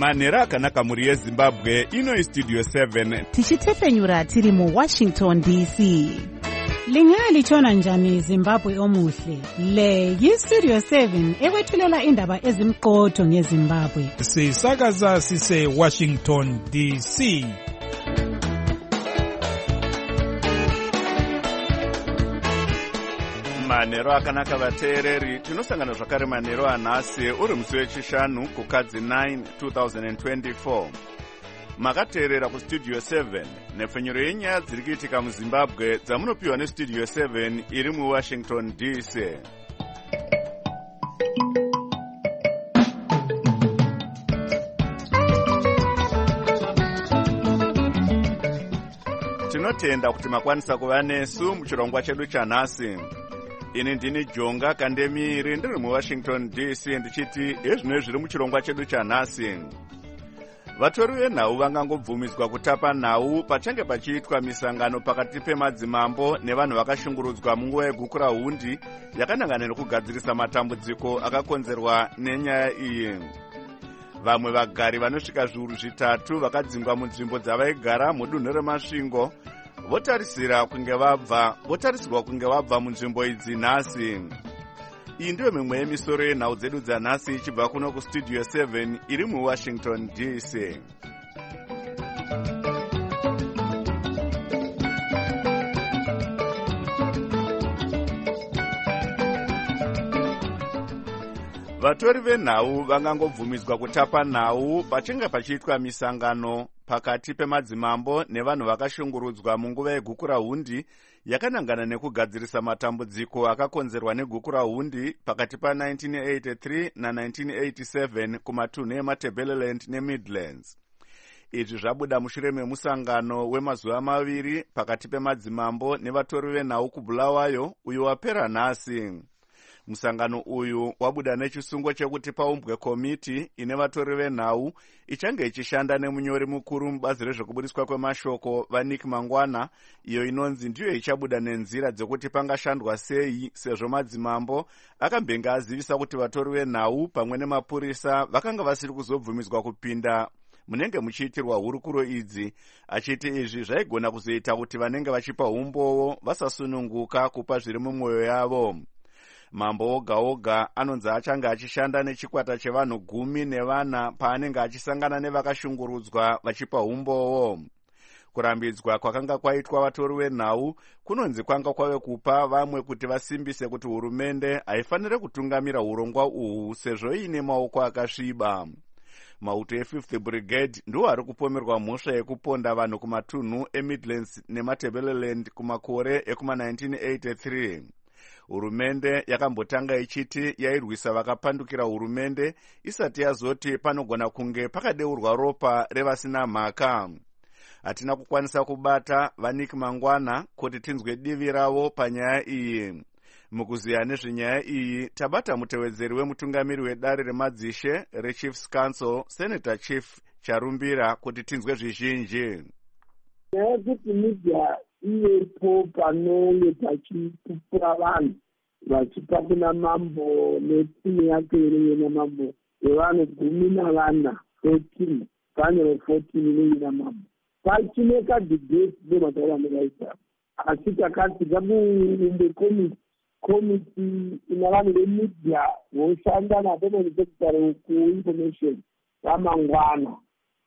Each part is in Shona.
Manhero akanaka muri yeZimbabwe, ino iStudio 7. Tichitefenyura tiri mu Washington DC. Lingalitshona njani Zimbabwe omuhle? Le yiStudio 7 ekwethulela indaba ezimqotho ngeZimbabwe. Sisakaza sise Washington DC. Manhero akanaka vateereri, tinosangana zvakare manhero anhasi uri musi wechishanu kukadzi 9 2024. Makateerera kuStudio 7 nepfenyuro yenyaya dziri kuitika muZimbabwe dzamunopiwa neStudio 7 iri muWashington DC. Tinotenda kuti makwanisa kuva nesu muchirongwa chedu chanhasi. Ini ndini Jonga Kandemiri, ndiri muWashington DC, ndichiti ezvino zviri muchirongwa chedu chanhasi. Vatori venhau vangangobvumiswa kutapa nhau pachange pachiitwa misangano pakati pemadzimambo nevanhu vakashungurudzwa munguva yegukura hundi yakanangana nekugadzirisa matambudziko akakonzerwa nenyaya iyi. Vamwe vagari vanosvika zviuru zvitatu vakadzingwa munzvimbo dzavaigara mudunhu reMasvingo votarisirwa kunge vabva munzvimbo idzi nhasi. Iyi ndiyo mimwe yemisoro yenhau dzedu dzanhasi ichibva kuno kuStudio 7 iri muWashington DC. Vatori venhau vangangobvumiswa kutapa nhau pachinge pachiitwa misangano pakati pemadzimambo nevanhu vakashungurudzwa munguva yegukura hundi yakanangana nekugadzirisa matambudziko akakonzerwa negukura hundi pakati pa1983 na1987 kumatunhu eMatabeleland neMidlands. Izvi zvabuda mushure memusangano wemazuva maviri pakati pemadzimambo nevatori venhau kuBulawayo uyo wapera nhasi. Musangano uyu wabuda nechisungo chekuti paumbwe komiti ine vatori venhau ichange ichishanda nemunyori mukuru mubazi rezvekubudiswa kwemashoko vaNick Mangwana, iyo inonzi ndiyo ichabuda nenzira dzekuti pangashandwa sei sezvo madzimambo akambenga azivisa kuti vatori venhau pamwe nemapurisa vakanga vasiri kuzobvumiswa kupinda munenge muchiitirwa hurukuro idzi, achiti izvi zvaigona kuzoita kuti vanenge vachipa umbowo vasasununguka kupa zviri mumwoyo yavo. Mambo oga oga anonzi achange achishanda nechikwata chevanhu 10 paanenge achisangana nevakashungurudzwa vachipa umbowo. Kurambidzwa kwakanga kwaitwa vatori venhau kunonzi kwanga kwave kupa vamwe kuti vasimbise kuti hurumende haifanire kutungamira urongwa uhu sezvo iine maoko akasviba. Mauto e5th Brigade ndiwo ari kupomerwa mhosva yekuponda vanhu kumatunhu eMidlands neMatabeleland kumakore ekuma1983. Hurumende yakambotanga ichiti yairwisa vakapandukira hurumende isati yazoti panogona kunge pakadeurwa ropa revasina mhaka. Hatina kukwanisa kubata vaNick Mangwana kuti tinzwe divi ravo panyaya iyi. Mukuziya nezvenyaya iyi tabata mutevedzeri wemutungamiri wedare remadzishe reChiefs Council, Senator Chief Charumbira, kuti tinzwe zvizhinji. Nyaya kuti media iyepo panonge pachipupura vanhu vachipa kuna mambo netimu yake irinye namambo yevanhu 14 panel 14 irinye namambo pachineka debate nemataura amekaisa, asi takati ngamuumbe komiti ina vanhu vemedia voshanda napermanent secretary kuinformation ramangwana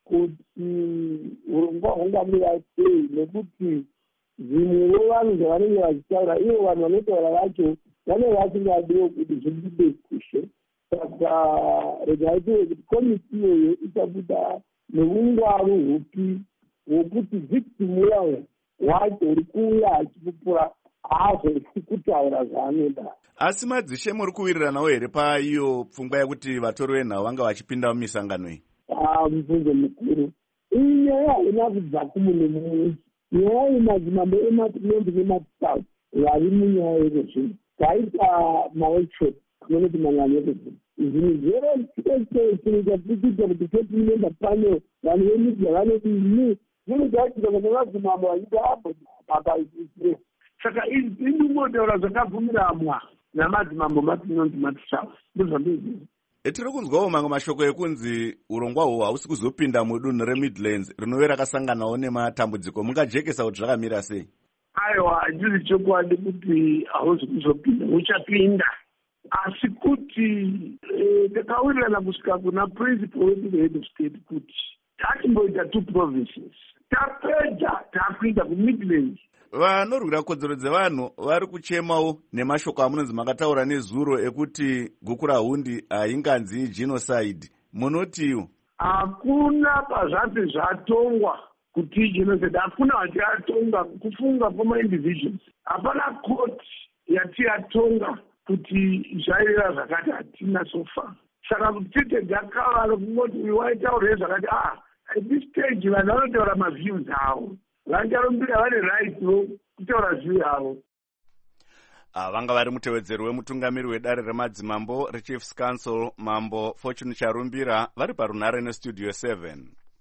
kuti urongwa hungamira sei, nekuti zvimwewo vanhu zvavanenge vachitaura ivo vanhu vanotaura vacho vanenge vasingadiwo kuti zvibudiswe. Saka regaitiwe kuti komiti iyoyo ichabuda neungwaru hupi hwokuti victim uyayo wacho uri kuuya achipupura haazorisi kutaura zvaanoda. Asi madzishe muri kuwiriranawo here paiyo pfungwa yekuti vatori venhau vanga vachipinda mumisangano iyi? Mubvunzo mukuru iyi nyaya haina kubva kumune mumwe. Nyaya yemadzimambo emaTimende neMatsau vari munyaya yedo zvino taita maworkshop anoti manganyekezi zvinhu zvero chinoita kuita kuti fetimenda panel vanhu vemedia vanoti ini zvinogaitika kuti madzimambo aita apo apaisire. Saka indingotaura zvakabvumiramwa namadzimambo maTimende neMatsau ndozvandizvo. Tiri kunzwawo mamwe mashoko ekunzi urongwa hwo hausi kuzopinda mudunhu reMidlands rinove rakasanganawo nematambudziko. Mungajekesa kuti zvakamira sei? Aiwa, handisi chokwadi kuti hausi kuzopinda, uchapinda. Asi kuti takawirirana kusvika kuna principal wedu head of state kuti tatimboita 2 provinces. Tapedza takuinda kuMidlands. Vanorwira kodzero dzevanhu vari kuchemawo nemashoko amunonzi makataura nezuro ekuti Gukurahundi hainganzi genocide. Munotiwo? Hakuna pazvati zvatongwa kuti genocide, hakuna vachiatonga kufunga kwama-individuals. Hapana court yati yatonga kuti zvaireva zvakati, hatina sofa. Saka kuti tite dzakavara kungoti uyu waitaurei zvakati, at this stage vanhu vanotaura maviews avo. Vanjarumbira vane right kutaura view yavo. Vanga vari mutevedzeri wemutungamiri wedare remadzimambo reChiefs Council Mambo Fortune Charumbira vari parunhare neStudio 7.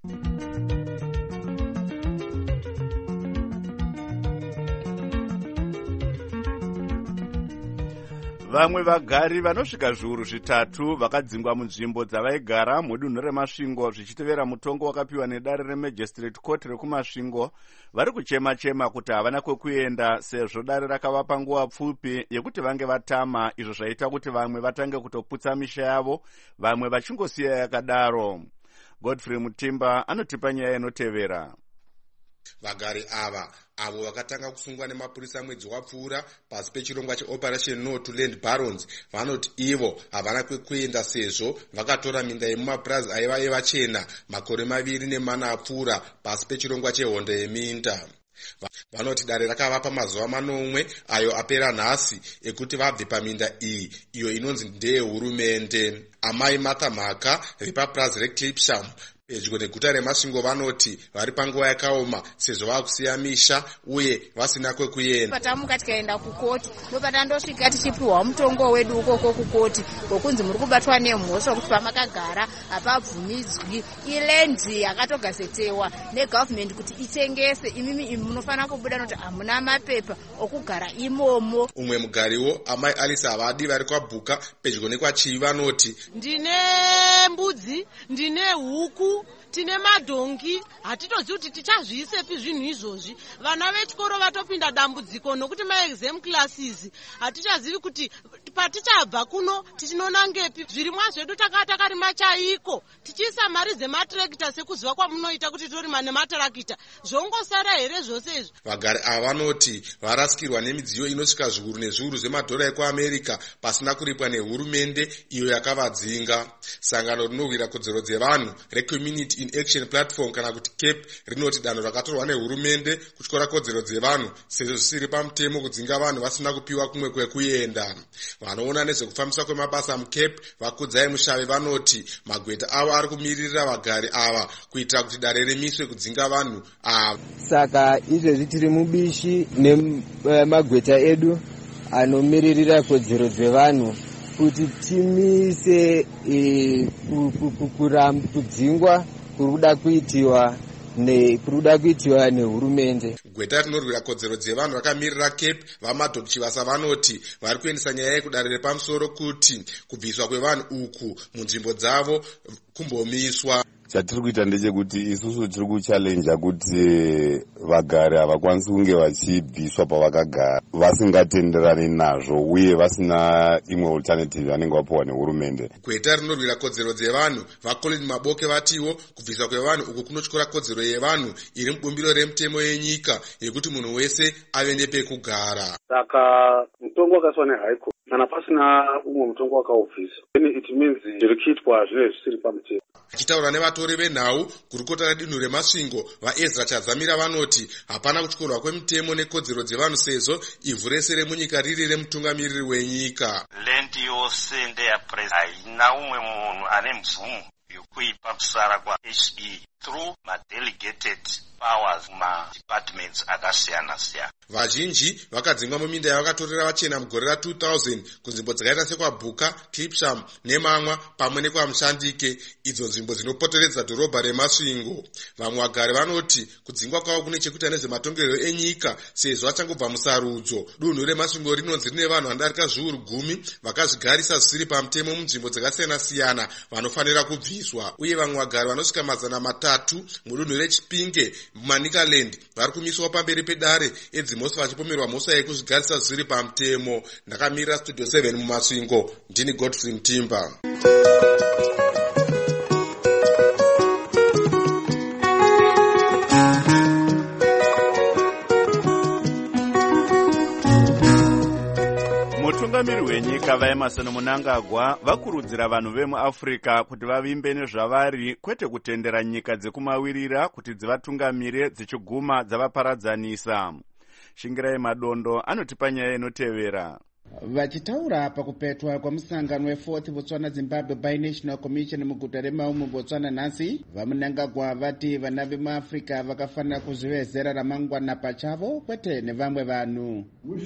Vamwe vagari vanosvika zviuru zvitatu vakadzingwa munzvimbo dzavaigara mudunhu reMasvingo zvichitevera mutongo wakapiwa nedare reMagistrate Court rekuMasvingo vari kuchema-chema kuti havana kwekuenda sezvo dare rakavapa nguva pfupi yekuti vange vatama, izvo zvaita kuti vamwe vatange kutoputsa misha yavo, vamwe vachingosiya yakadaro. Godfrey Mutimba anotipa nyaya inotevera. Vagari avo vakatanga kusungwa nemapurisa mwedzi wapfuura pasi pechirongwa cheOperation No to Land Barons vanoti ivo havana kwekuenda sezvo vakatora minda yemumapurazi aiva evachena makore 2.4 apfuura pasi pechirongwa chehondo yeminda. Vanoti dare rakavapa mazuva 9 ayo apera nhasi ekuti vabve paminda iyi iyo inonzi ndeyehurumende. Amai Martha Mhaka repapurazi reClipsham pedyo neguta reMasvingo vanoti vari panguva yakaoma sezvo vakusiya misha uye vasina kwekuenda. Patamuka tikaenda kukoti ndopatandosvika tichipiwa mutongo wedu ukoko kukoti wokunzi muri kubatwa nemhosva kuti pamakagara hapabvumidzwi. Ilendi yakatogazetewa negovernment kuti itengese, imimi munofanira kubuda noti hamuna mapepa okugara imomo. Umwe mugariwo amai Alice Havadi vari kwaBhuka pedyo nekwaChivi vanoti ndine mbudzi, ndine huku, tine madhongi, hatitozivi kuti tichazviisepi zvinhu izvozvi. Vana vechikoro vatopinda dambudziko nokuti maexam classes hatichazivi kuti patichabva kuno tichinonangepi. Zvirimwa zvedu takarima chaiko tichiisa mari dzematractor sekuziva kwamunoita kuti torima nematarakita, zvongosara here zvose izvi? Vagari ava vanoti varasikirwa nemidziyo inosvika zviuru nezviuru zvemadhora ekuAmerica pasina kuripwa nehurumende iyo yakavadzinga. Sangano rinorwira kodzero dzevanhu reCommunity in Action Platform kana kuti CAPE rinoti danho rakatorwa nehurumende kutyora kodzero dzevanhu sezvo zvisiri pamutemo kudzinga vanhu vasina kupiwa kumwe kwekuenda. Vanoona nezvekufambiswa kwemabasa muCape vakudzai Mushave vanoti magweta avo ari kumiririra vagari ava kuitira kuti dare remiswe kudzinga vanhu ava. Saka izvezvi tiri mubishi nemagweta edu anomiririra kodzero dzevanhu kuti timise kudzingwa kuruda kuitiwa nehurumende. Gweta rinorwira kodzero dzevanhu rakamirira CAPE vaMadhok Chivasa vanoti vari kuendesa nyaya yekudare repamusoro kuti kubviswa kwevanhu uku munzvimbo dzavo kumbomiswa. Chatiri kuita ndechekuti isusu tiri kuchallenja kuti vagari havakwanisi kunge vachibviswa pavakagara vasingatenderani nazvo uye vasina imwe alternative vanenge vapiwa nehurumende. Gweta rinorwira kodzero dzevanhu vaColin Maboke vatiwo kubviswa kwevanhu uku kunotyora kodzero yevanhu iri mubumbiro remutemo yenyika yekuti munhu wese ave nepekugara. Saka mutongo wakaiswa neHigh Court kana pasina umwe mutongo wakaubvisa, it means zviri kuitwa zvinenge zvisiri pamutemo. Achitaura nevatori venhau gurukota redunhu reMasvingo vaEzra Chadzamira vanoti hapana kutyorwa kwemutemo nekodzero dzevanhu sezvo ivhu rese remunyika riri remutungamiriri wenyika. Lendi yose haina umwe munhu ane mvumo yokuipa kusara kwaHE through madelegated powers mumadepartments akasiyana-siyana. Vazhinji vakadzingwa muminda yavakatorera vachena mugore ra2000 kunzvimbo dzakaita sekwabhuka, Clipsham nemamwa pamwe nekwamushandike, idzo nzvimbo dzinopoteredza dhorobha reMasvingo. Vamwe vagari vanoti kudzingwa kwavo kune chekuita nezvematongerero enyika sezvo vachangobva musarudzo. Dunhu reMasvingo rinonzi rine vanhu vanodarika zviuru 10 vakazvigarisa zvisiri pamutemo munzvimbo dzakasiyana-siyana vanofanira kubviswa, uye vamwe vagari vanosvika 300 mudunhu reChipinge muManicaland vari kumiswa pamberi pedare edzimhosva vachipomerwa mhosva yekuzvigarisa zvisiri pamutemo. Ndakamirira Studio 7 muMasvingo, ndini Godfrey Mtimba. Mutungamiri wenyika vaEmerson Mnangagwa vakurudzira vanhu vemuAfrica kuti vavimbe nezvavari, kwete kutendera nyika dzekumawirira kuti dzivatungamire dzichiguma dzavaparadzanisa. Shingirai Madondo anotipa nyaya inotevera. Vachitaura pakupetwa kwamusangano we4th Botswana Zimbabwe Binational Commission muguta reMaun Botswana nhasi, vaMnangagwa vati vana vemuAfrica vakafanira kuzvivezera ramangwana pachavo kwete nevamwe vanhu.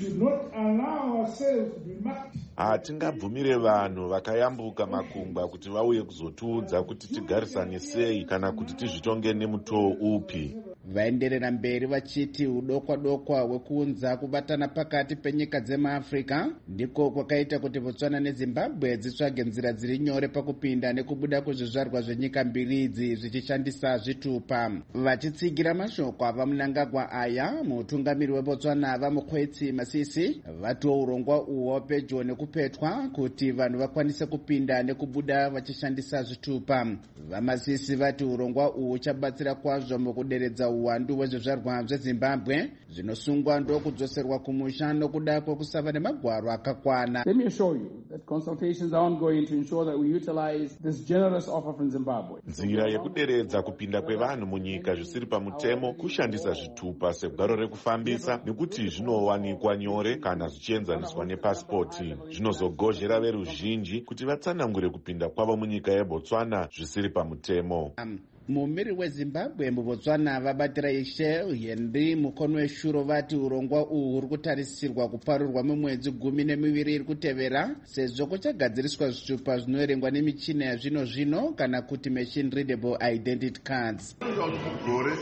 Hatingabvumire vanhu vakayambuka makungwa kuti vauye kuzotiudza kuti tigarisane sei kana kuti tizvitonge nemutoo upi. Vaenderera mberi vachiti udokwa-dokwa hwekuunza kubatana pakati penyika dzemuAfrica ndiko kwakaita kuti Botswana neZimbabwe dzitsvage nzira dziri nyore pakupinda nekubuda kuzvizvarwa zvenyika mbiri idzi zvichishandisa zvitupa. Vachitsigira mashoko avaMnangagwa aya, mutungamiri weBotswana vaMukhwetsi Masisi vatiwo urongwa uho pedyo nekupetwa kuti vanhu vakwanise kupinda nekubuda vachishandisa zvitupa. VaMasisi vati urongwa uhu uchabatsira kwazvo mukuderedza uwandu hwezvizvarwa zveZimbabwe zvinosungwa ndokudzoserwa kumusha nokuda kwekusava nemagwaro akakwana. Let me assure you that consultations are ongoing to ensure that we utilize this generous offer from Zimbabwe. Nzira yekuderedza kupinda kwevanhu munyika zvisiri pamutemo kushandisa zvitupa segwaro rekufambisa nekuti zvinowanikwa nyore kana zvichienzaniswa nepasipoti. Zvinozogozhera veruzhinji kuti vatsanangure kupinda kwavo munyika yeBotswana zvisiri pamutemo. Mumiri weZimbabwe muBotswana vabatira ishe Henry Mukonweshuro vati urongwa uhu uri kutarisirwa kuparurwa mumwedzi 12 iri kutevera, sezvo kuchagadziriswa zvitupa zvinoerengwa nemichina yazvino zvino kana kuti machine readable identity cards. Gore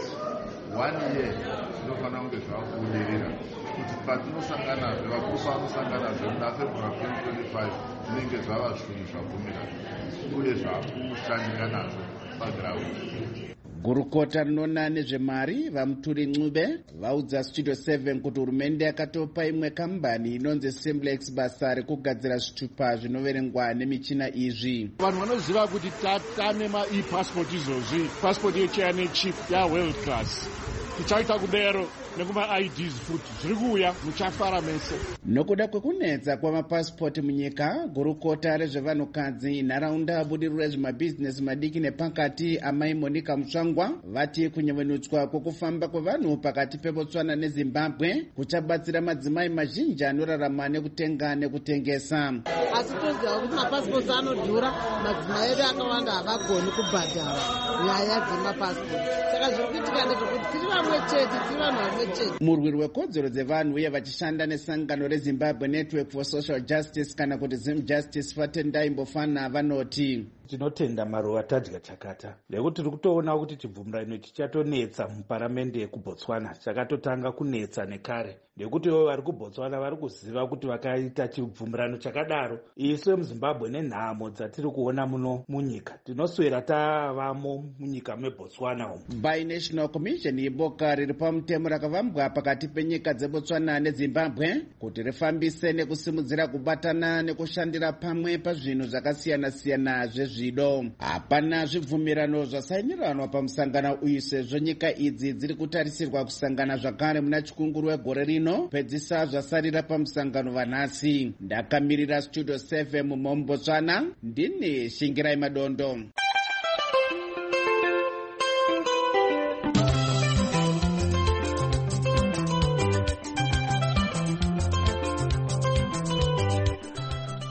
1 year zvinofana kunge zvavakubudirira kuti patinosangana zvevakufa vanosangana zvemuna February 2025 zvinenge zvava zvinhu zvabvumira uye zvakushandika nazvo pagiraundi. Gurukota rinona nezvemari vaMuturi Ncube vaudza Studio 7 kuti hurumende yakatopa imwe kambani inonzi Simplex basa rekugadzira zvitupa zvinoverengwa nemichina izvi. Vanhu vanoziva kuti tane ma-e-passport izvozvi, passport yeChina nechip yaworld class. Tichaita kudero nekuma-IDs futi zviri kuuya, muchafara mese. Nokuda kwekunetsa kwamapasipoti munyika, gurukota rezvevanhukadzi nharaunda budiriro rezvemabhizinesi madiki nepakati amai Monica Mutsvangwa vati kunyevenutswa kwokufamba kwevanhu pakati peBotswana neZimbabwe kuchabatsira madzimai mazhinji anorarama nekutenga nekutengesa. Asi toziva kuti mapasipoti anodhura, madzimai edu akawanda havagoni kubhadhara nyaya dzemapasipoti. Saka zviri kuitika ndezvokuti tiri vamwe chete, tiri vanhu vamwe chete. Murwiri wekodzero dzevanhu uye vachishanda nesangano reZimbabwe Network for Social Justice kana kuti Zim Justice Fatendai Mbofana vanoti tinotenda maruva tadya chakata nekuti tiri kutoona kuti chibvumirano chichatonetsa muparamende yekuBotswana chakatotanga kunetsa nekare, nekuti ivo vari kuBotswana vari kuziva kuti vakaita chibvumirano chakadaro isu muZimbabwe nenhamo dzatiri kuona muno munyika tinoswera tavamo munyika meBotswana umu. Binational Commission iboka riri pamutemo rakavambwa pakati penyika dzeBotswana neZimbabwe kuti rifambise nekusimudzira kubatana nekushandira pamwe pazvinhu zvakasiyana-siyana zvezvido. Hapana zvibvumirano zvasainiranwa pamusangano uyu sezvo nyika idzi dziri kutarisirwa kusangana zvakare muna chikunguru wegore rino pedzisa zvasarira pamusangano vanhasi. Ndakamirira Studio 7 muMbotswana, ndini Shingirai Madondo.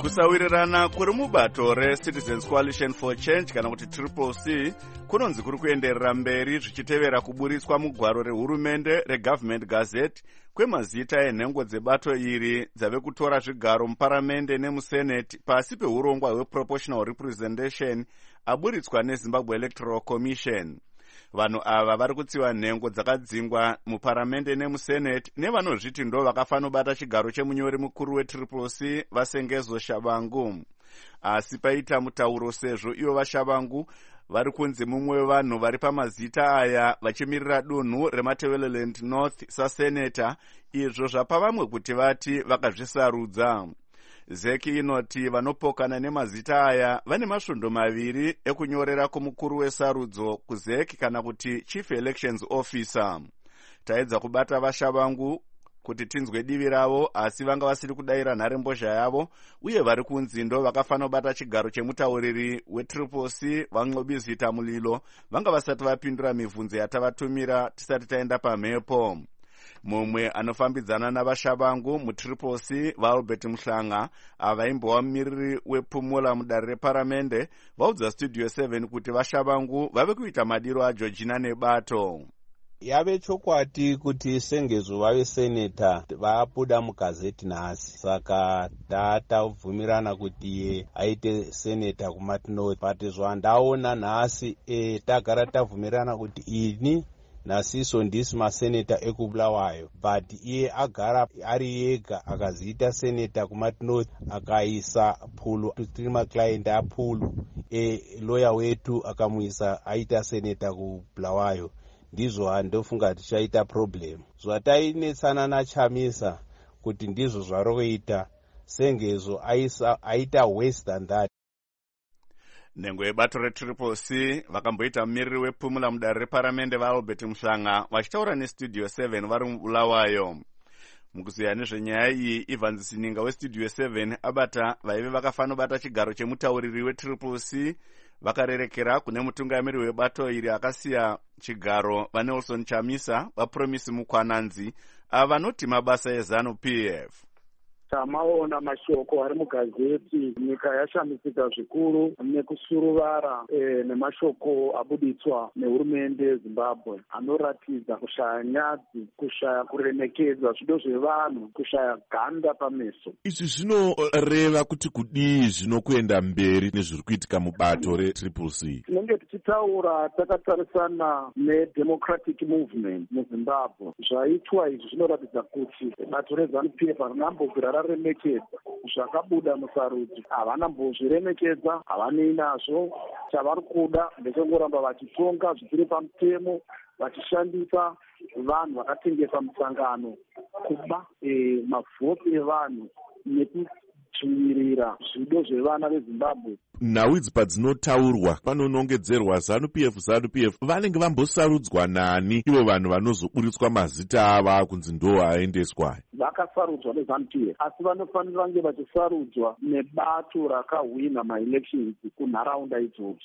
kusawirirana kuri mubato reCitizens Coalition for Change kana kuti CCC kunonzi kuri kuenderera mberi zvichitevera kuburitswa mugwaro rehurumende reGovernment Gazette kwemazita enhengo dzebato iri dzave kutora zvigaro muparamende nemusenate pasi peurongwa hweproportional representation aburitswa neZimbabwe Electoral Commission. Vanhu ava vari kutsiva nhengo dzakadzingwa muparamende nemusenate nevanozviti ndo vakafanobata chigaro chemunyori mukuru weCCC vaSengezo Shabangu. Asi paita mutauro sezvo ivo vaShabangu vari kunzi mumwe wevanhu vari pamazita aya vachimirira dunhu reMatabeleland North saseneta, izvo zvapa vamwe kuti vati vakazvisarudza. Zeki inoti vanopokana nemazita aya vane masvondo maviri ekunyorera kumukuru wesarudzo kuZeki kana kuti Chief Elections Officer. Taedza kubata vaShabangu kuti tinzwe divi ravo, asi vanga vasiri kudayira nharembozha yavo, uye vari kunzi ndo vakafanobata chigaro chemutauriri weCCC vaNxobizita Mulilo vanga vasati vapindura mibvunzo yatavatumira tisati taenda pamhepo. Mumwe anofambidzana navaShabangu muCCC vaAlbert Mhlanga avaimbova mumiriri wePumula mudare reparamende vaudza Studio 7 kuti vaShabangu vave kuita madiro aGeorgina nebato. Yave chokwadi kuti Sengezo vave seneta vabuda mugazeti nhasi, saka tatavhumirana kuti aite seneta kuMatinoti. But zvandaona nhasi tagara tavhumirana kuti ini Nasiso ndisi maseneta ekubulawayo, but iye agara ari yega akaziita seneta kuMatinoti akaisa Phulu tiri maclient aPhulu, lawyer wetu akamuisa aita seneta kubulawayo. Ndizvo handofunga tichaita problem. Zvatainetsana naChamisa kuti ndizvo zvaroita, Sengezo aita worse than that. Nhengo yebato reCCC vakamboita mumiriri wePumula mudare reparamende vaAlbert Mhlanga vachitaura neStudio 7 vari mubulawayo. Mukuziya nezvenyaya iyi, Ivan Sininga weStudio 7 abata vaive vakafanobata chigaro chemutauriri weCCC vakarerekera kune mutungamiri webato iri akasiya chigaro vaNelson Chamisa vaPromise Mukwananzi vanoti mabasa eZANU-PF. Tamaona mashoko ari mugazeti, nyika yashamisika zvikuru nekusuruvara nemashoko abuditswa nehurumende yeZimbabwe anoratidza kushaya nyadzi, kushaya kuremekedza zvido zvevanhu, kushaya ganda pameso. Izvi zvinoreva kuti kudii zvinokuenda mberi nezviri kuitika mubato reCCC? Tinenge tichitaura takatarisana neDemocratic Movement muZimbabwe. Zvaitwa izvi zvinoratidza kuti bato reZANU-PF harinambogara remekedza zvakabuda musarudzo, havana mbozviremekedza, havanei nazvo. Chavari kuda ndechongoramba vachitonga zvisiri pamutemo, vachishandisa vanhu vakatengesa musangano kuba mavhoti evanhu nekudzvinyirira zvido zvevana veZimbabwe. Nhau idzi padzinotaurwa panonongedzerwa ZANU-PF vanenge vambosarudzwa nani ivo vanhu vanozoburitswa mazita ava kunzi ndo aendeswa? Vakasarudzwa neZANU-PF, asi vanofanira vange vachisarudzwa nebato rakahwina maelections kunharaunda idzodzo.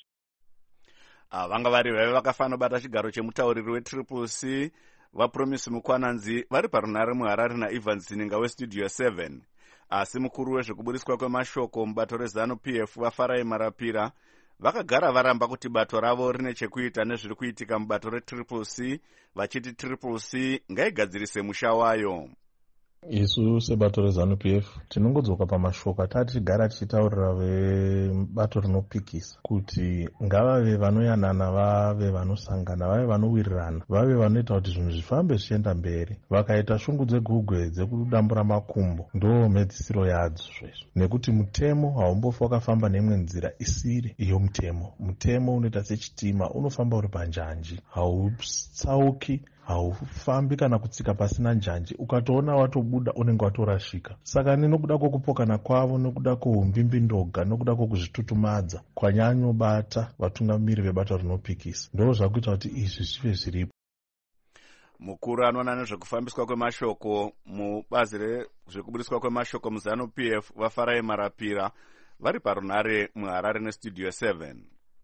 Vanga vari vaive vakafanobata chigaro chemutauriri weCCC vaPromise Mukwananzi vari parunhare muHarare naIvan Sininga weStudio 7. Asi mukuru wezvekuburitswa kwemashoko mubato reZANU-PF vaFarai Marapira vakagara varamba kuti bato ravo rine chekuita nezviri kuitika mubato reCCC, vachiti CCC ngaigadzirise musha wayo. Isu sebato reZANU-PF tinongodzoka pamashoko atati tigara tichitaurira vebato rinopikisa kuti ngavave vanoyanana, vave vanosangana, vave vanowirirana, vave vanoita kuti zvinhu zvifambe zvichienda mberi. Vakaita shungu dzegugwe dzekudambura makumbo ndo mhedzisiro yadzo zvezvo, nekuti mutemo haumbofa wakafamba neimwe nzira isiri iyo mutemo. Mutemo unoita sechitima, unofamba uri panjanji, hautsauki, haufambi kana kutsika pasina njanji. Ukatoona watobuda unenge watorashika. Saka nenokuda kwokupokana kwavo, nokuda kwoumbimbi-ndoga, nokuda kwokuzvitutumadza kwanyanyobata vatungamiri vebato rinopikisa, ndo zvakuita kuti izvi zvive zviripo. Mukuru anoona nezvekufambiswa kwemashoko mubazi rezvekuburitswa kwemashoko muZANU-PF vaFarai Marapira vari parunhare muHarare neStudio 7.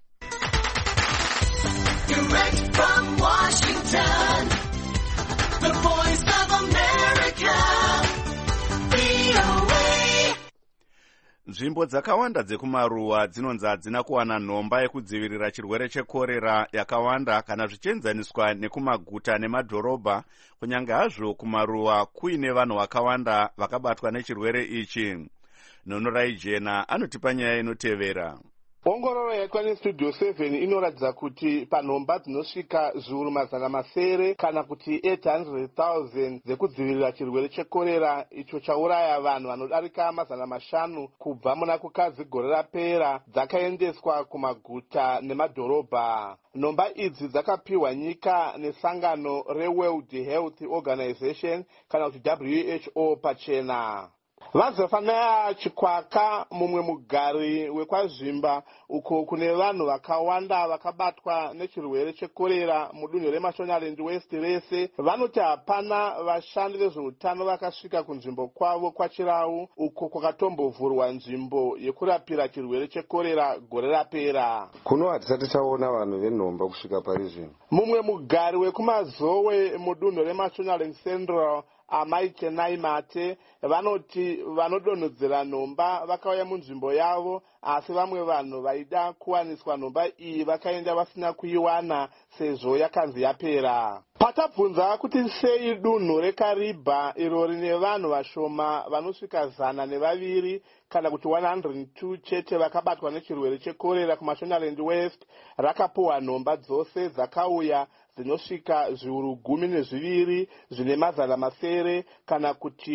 Direct from Washington, the Voice of America, VOA. Nzvimbo dzakawanda dzekumaruwa dzinonzi hadzina kuwana nhomba yekudzivirira chirwere chekorera yakawanda kana zvichienzaniswa nekumaguta nemadhorobha, kunyange hazvo kumaruwa kuine vanhu vakawanda vakabatwa nechirwere ichi. Nonorai Jena anotipa nyaya inotevera. Ongororo yaitwa neStudio 7 inoratidza kuti panhomba dzinosvika zviuru mazana masere kana kuti 800,000 dzekudzivirira chirwere chekorera icho chauraya vanhu vanodarika mazana mashanu kubva muna kukadzi gore rapera dzakaendeswa kumaguta nemadhorobha. Nhomba idzi dzakapiwa nyika nesangano reWorld Health Organization kana kuti WHO pachena. Vazofanaya Chikwaka, mumwe mugari wekwazvimba uko kune vanhu vakawanda vakabatwa nechirwere chekorera mudunhu reMashonaland West rese, vanoti hapana vashandi vezveutano vakasvika kunzvimbo kwavo kwaChirau uko kwakatombovhurwa nzvimbo yekurapira chirwere chekorera gore rapera. Kuno hatisati taona vanhu venhomba kusvika pari zvino. Mumwe mugari wekumazowe mudunhu reMashonaland Central Amai Chenai Mate vanoti vanodonhodzera nhomba vakauya munzvimbo yavo, asi vamwe vanhu vaida kuwaniswa nhomba iyi vakaenda vasina kuiwana sezvo yakanzi yapera. Patabvunza kuti sei dunhu reKariba iro rine vanhu vashoma vanosvika 102 kana kuti 102 chete vakabatwa nechirwere chekorera kuMashonaland West rakapuwa nhomba dzose dzakauya dzinosvika zviuru 12 zvine mazana masere kana kuti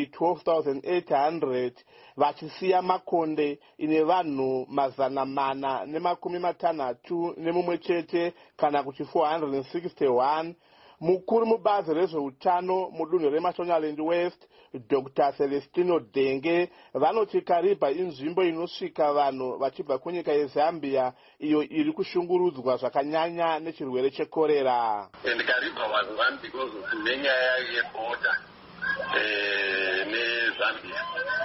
12,800 vachisiya Makonde ine vanhu mazana mana nemakumi nemumwe chete kana kuti 461. Mukuru mubazi rezveutano mudunhu reMashonaland West Dr. Celestino Denge vanoti Kariba inzvimbo inosvika vanhu vachibva kunyika yeZambia iyo iri kushungurudzwa zvakanyanya nechirwere chekorera. And Kariba was run because of nenyaya yeborder neZambia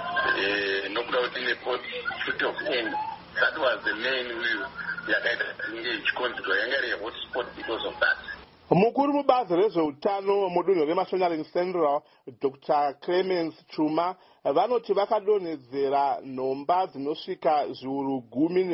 nokuda kuti neport Fruit of End. That was the main reason yakaita inge ichikonzerwa yanga iri hotspot because of that. Mukuru mubazi rezveutano mudunhu reMashonaland Central Dr. Clemens Chuma vanoti vakadonhedzera nhomba dzinosvika zviuru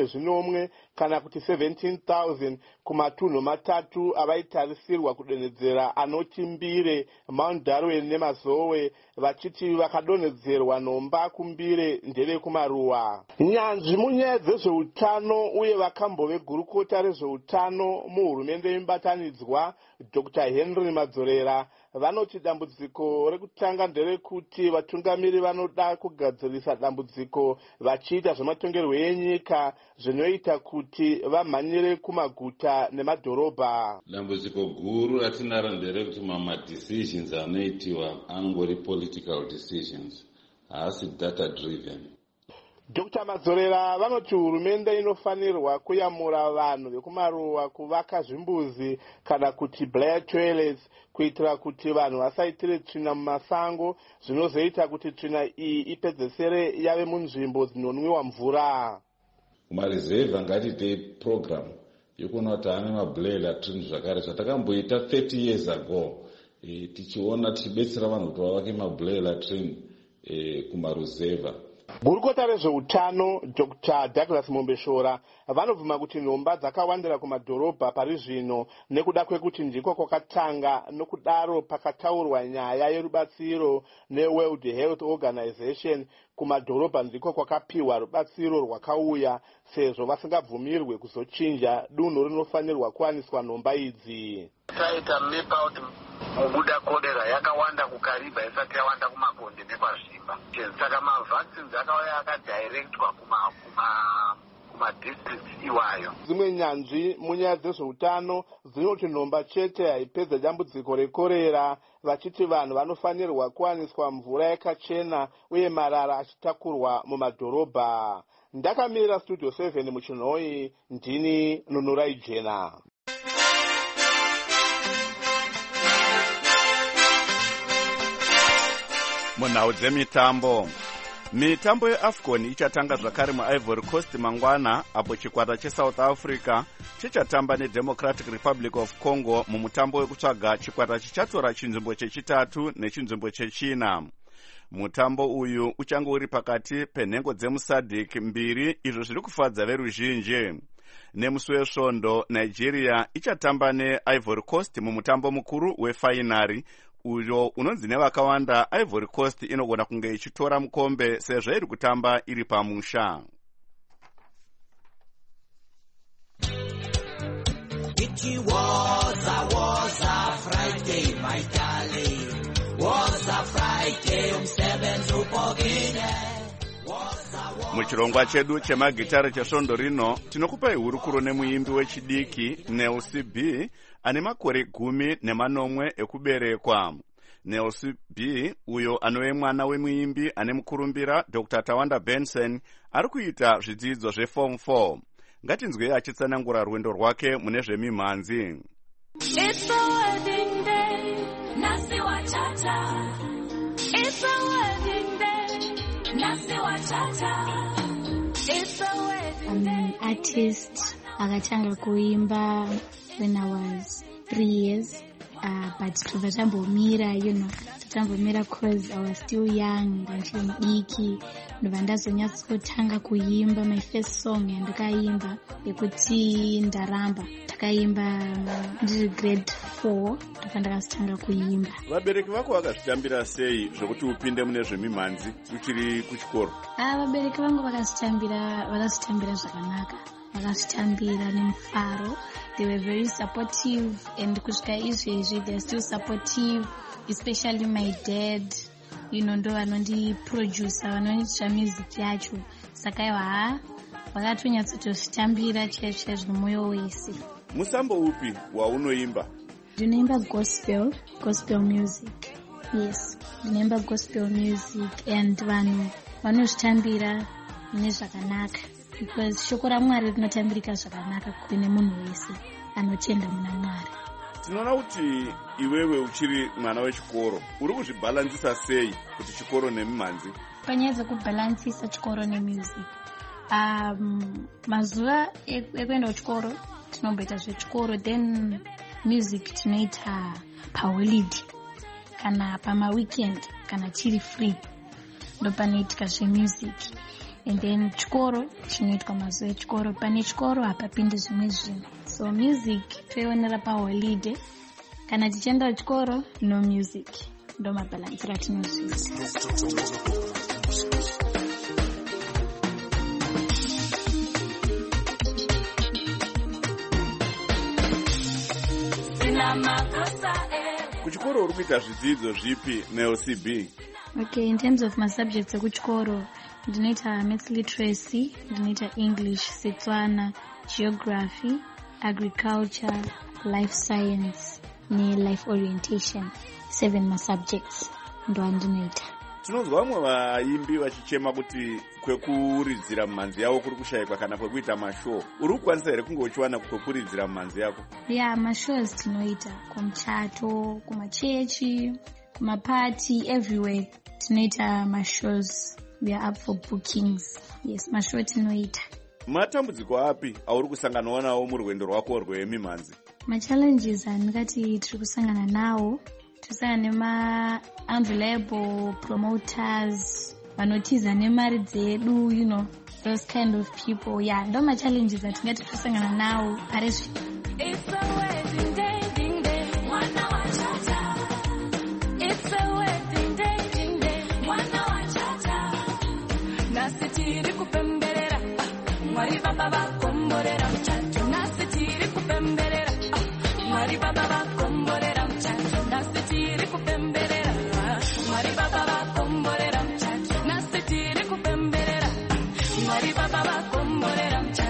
11 kana kuti 17,000 kumatunhu matatu avaitarisirwa kudonhedzera anoti Mbire, Mount Darwin neMazowe, vachiti vakadonhedzerwa nhomba kuMbire ndeve kumaruwa. Nyanzvi munyaya dzezveutano uye vakambove gurukota rezveutano muhurumende yemubatanidzwa Dr. Henry Madzorera vanoti dambudziko rekutanga nderekuti vatungamiri vanoda kugadzirisa dambudziko vachiita zvematongerwo enyika zvinoita kuti vamhanyire kumaguta nemadhorobha. Dambudziko guru ratinaro nderekuti decisions anoitiwa angori political decisions, haasi data driven. Dr. Madzorera vanoti hurumende inofanirwa kuyamura vanhu vekumaruwa kuvaka zvimbuzi kana kuti blair toilets kuitira kuti vanhu vasaitire tsvina mumasango zvinozoita kuti tsvina iyi ipedzesere yave munzvimbo dzinonwiwa mvura. Kumareserve ngatiite program yekuona kuti ane mablair latrines zvakare zvatakamboita 30 years ago tichiona tichibetsera vanhu kuti vavake mablair latrine kumaruzeva. Gurukota rezveutano Dr. Douglas Mombeshora vanobvuma kuti nhomba dzakawandira kumadhorobha pari zvino nekuda kwekuti ndiko kwakatanga nokudaro pakataurwa nyaya yerubatsiro neWorld Health Organization kumadhorobha ndiko kwakapiwa rubatsiro rwakauya sezvo vasingabvumirwe kuzochinja dunhu rinofanirwa kuwaniswa nhomba idzi. Taita map out mubuda korera yakawanda kuKariba isati yawanda kuMakonde nekwazvimba. Saka mavaccines akauya akadirectwa kumadistricts iwayo. Dzimwe nyanzvi munyaya dzezveutano dzinoti nhomba chete haipedza dambudziko rekorera, vachiti vanhu vanofanirwa kuwaniswa mvura yakachena uye marara achitakurwa mumadhorobha. Ndakamirira Studio 7 muchinhoi, ndini Nonorai Jena. Munhau dzemitambo. Mitambo yeAFCON ichatanga zvakare muIvory Coast mangwana apo chikwata cheSouth Africa chichatamba neDemocratic Republic of Congo mumutambo wekutsvaga chikwata chichatora chinzvimbo chechitatu nechinzvimbo chechina. Mutambo uyu uchange uri pakati penhengo dzemusadc mbiri, izvo zviri kufadza veruzhinji. Nemusi wesvondo, Nigeria ichatamba neIvory Coast mumutambo mukuru wefainari, uyo unonzi nevakawanda Ivory Coast inogona kunge ichitora mukombe sezvo iri kutamba iri pamusha. It was a Friday, my darling. Was a Friday, umsebenzi upogine. Muchirongwa chedu chemagitare chesvondo rino, tinokupai hurukuro nemuimbi wechidiki Nelsi B ane makore 19 ekuberekwa. Nelsi B uyo anove mwana wemuimbi ane mukurumbira Dr. Tawanda Benson ari kuita zvidzidzo zveform 4. Ngatinzwei achitsanangura rwendo rwake mune zvemimhanzi. It's a wedding day, nasi wachata. It's a wedding day, nasi wachata. It's a wedding day. I'm an artist. Akatanga kuimba when I was 3 years. But tuvachambomira, tatambomira because I was still young, ndichiri mudiki. Ndobva ndazonyatsotanga kuimba. My first song yandakaimba yekuti ndaramba, takaimba ndiri grade 4, ndobva ndakazotanga kuimba. Vabereki vako vakazvitambira sei zvokuti upinde mune zvemimhanzi uchiri kuchikoro? Vabereki vangu vakazvitambira zvakanaka, vakazvitambira nemufaro. They were very supportive, and kusvika izvezvi they are still supportive, especially my dad. Ndo vanondiproducer, vanondiitira music yacho. Saka ivo vakatonyatsotozvitambira chaizvo mwoyo wese. Musambo upi waunoimba? Ndinoimba gospel music. Yes, ndinoimba gospel music, and vanhu vanozvitambira nezvakanaka. Because shoko raMwari rinotambirika zvakanaka kune munhu wese anotenda muna Mwari. Tinoona kuti iwewe uchiri mwana wechikoro, uri kuzvibhalansisa sei kuti chikoro nemimhanzi? Panyaya dzekubhalansisa chikoro nemusic, mazuva ekuenda kuchikoro tinomboita zvechikoro, then music tinoita paholiday kana pamaweekend kana tiri free, ndo panoitika zvemusic. And then chikoro chinoitwa mazuva echikoro, pane chikoro hapapindi zvimwe zvinhu. So music toionera paholiday, kana tichienda kuchikoro no music, ndo mabalansiro atinozviita. Kuchikoro uri kuita zvidzidzo zvipi neOCB? Okay, in terms of my subjects ekuchikoro, ndinoita maths literacy, ndinoita English, Setswana, geography, agriculture, life science ne-life orientation. 7 ma-subjects ndo andinoita. Tinonzwa vamwe vaimbi vachichema kuti kwekuridzira mimhanzi yavo kuri kushayikwa kana kwekuita mashow. Uri kukwanisa here kunge uchiwana kwekuridzira mimhanzi yako? Yeah, mashows tinoita kumuchato, kumachechi, kumapati, everywhere tinoita mashows. We are up for bookings. Yes, mashow tinoita. Matambudziko api auri kusangana nawo murwendo rwako rwemimhanzi? Ma-challenges andingati tiri kusangana nawo, tisangana nema-unreliable promoters, vanotiza nemari dzedu, those kind of people. Yeah, ndo ma-challenges atingati kusangana nawo parizvi. It's a wedding day, ding day, mwana wachata. It's a wedding day, ding day, mwana wachata. Nasi tiri kupemberera, Mwari baba bakomborera mchacho. Nasi tiri kupemberera, Mwari baba bakomborera mchacho. Nasi tiri kupemberera, Mwari baba bakomborera mchacho. Nasi tiri kupemberera, Mwari baba bakomborera mchacho.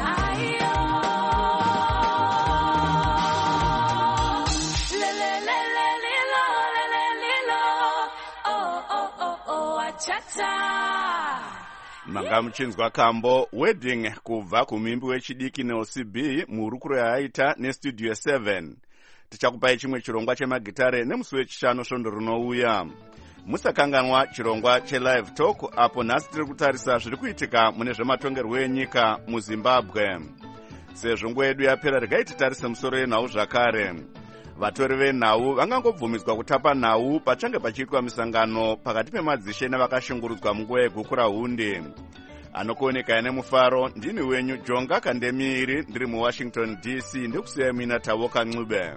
Manga muchinzwa kambo wedding kubva kumimbi wechidiki neOCB muhurukuro yaaita nestudio 7. Tichakupai chimwe chirongwa chemagitare nemusi wechishanu svondo rinouya. Musakanganwa chirongwa chelive talk apo nhasi tiri kutarisa zviri kuitika mune zvematongerwo enyika muZimbabwe. Sezvo nguva yedu yapera regai titarise musoro yenhau zvakare. vatori venhau vangangobvumidzwa kutapa nhau pachange pachiitwa misangano pakati pemadzishe nevakashungurudzwa munguva yegukura hundi. Anokuoneka nemufaro ndini wenyu Jonga Kandemiri, ndiri muWashington DC. Ndikusiya mina Tavoka Ncube.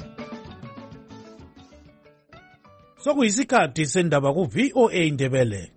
Sokuyisikhathi sendaba ku VOA Ndebele.